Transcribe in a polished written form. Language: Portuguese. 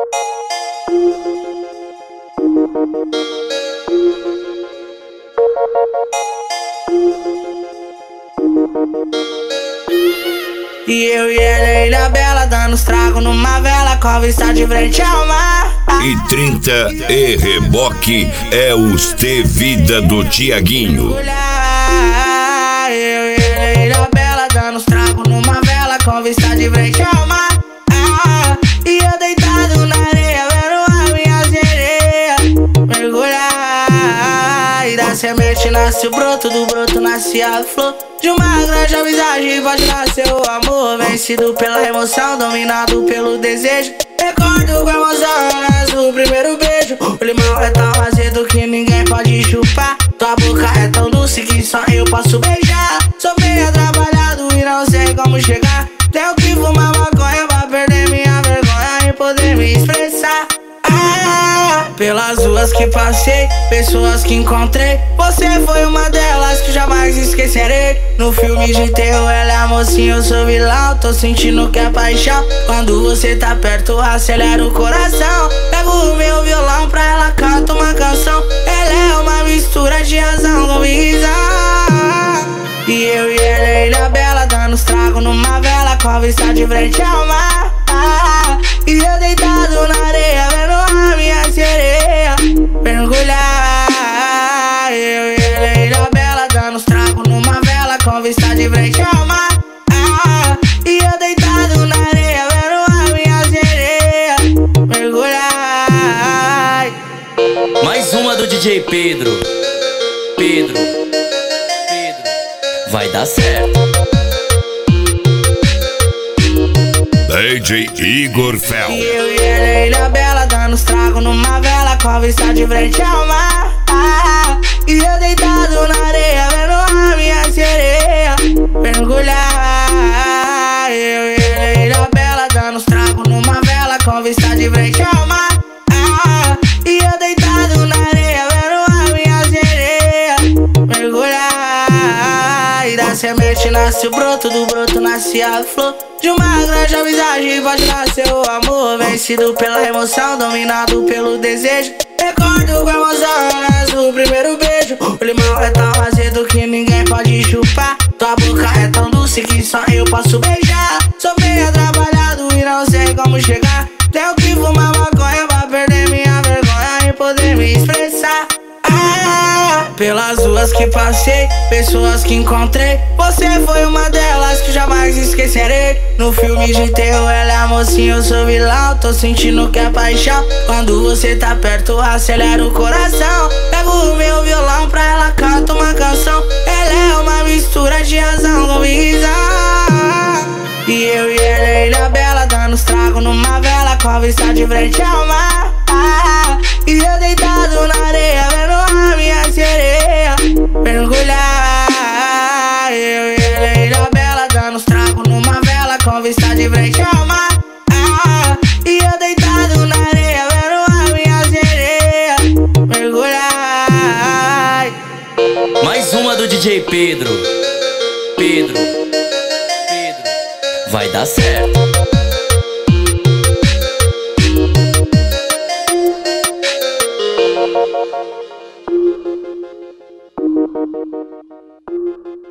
E eu e ela, ilha bela, dando os tragos numa vela, com a vista de frente ao mar. E 30 e reboque é os T Vida do Tiaguinho. Eu e ela, ilha bela, dando os tragos numa vela, com a vista de frente ao mar. E eu deitado na areia, vendo a minha sereia mergulhar. E da semente nasce o broto, do broto nasce a flor. De uma grande amizade pode nascer o amor, vencido pela emoção, dominado pelo desejo. Recordo com emoção, o primeiro beijo. O limão é tão azedo que ninguém pode chupar. Tua boca é tão doce que só eu posso beijar. Sou meio atrapalhado e não sei como chegar. Tenho que fumar maconha pra perder minha vergonha e poder me expressar. Pelas ruas que passei, pessoas que encontrei, você foi uma delas que jamais esquecerei. No filme de terror ela é a mocinha, eu sou vilão. Tô sentindo que é paixão. Quando você tá perto, acelera o coração. Pego o meu violão pra ela cantar uma canção. Ela é uma mistura de razão com visão. E eu e ela, ilha bela, dando os tragos numa vela, com a vista de frente ao mar. E eu deitado na areia, vendo a minha sereia mergulhar. Eu e ela, ilha bela, dando os tragos numa vela, com vista de frente ao mar. E eu deitado na areia, vendo a minha sereia mergulhar. Mais uma do DJ Pedro. Pedro, vai dar certo. DJ Igor Fel. E eu e ela, ilha bela, dando os tragos numa vela, com a vista de frente ao mar. E eu deitado na areia, vendo a minha sereia mergulhar. Eu e ela, ilha bela, dando os tragos numa vela, com a vista de frente ao mar. E eu deitado na areia, vendo a minha sereia mergulhar. E da semente nasce o broto, do broto nasce a flor. De uma grande amizade pode nascer o amor, vencido pela emoção, dominado pelo desejo. Recordo com emoção, o primeiro beijo. O limão é tão azedo que ninguém pode chupar. Tua boca é tão doce que só eu posso beijar. Sou meio atrapalhado e não sei como chegar. Tenho que fumar maconha pra perder minha vergonha e poder me expressar. Pelas ruas que passei, pessoas que encontrei, você foi uma delas que jamais esquecerei. No filme de terror ela é a mocinha, eu sou vilão. Tô sentindo que é paixão. Quando você tá perto, acelera o coração. Pego o meu violão pra ela cantar uma canção. Ela é uma mistura de razão com visão. E eu e ela, ilha bela, dando os tragos numa vela, com a vista de frente ao mar. E eu deitado na areia, vendo a minha sereia mergulhar. Eu e ela, ilha bela, dando os tragos numa vela, com vista de frente ao mar. E eu deitado na areia, vendo a minha sereia mergulhar. Mais uma do DJ Pedro. Pedro, vai dar certo.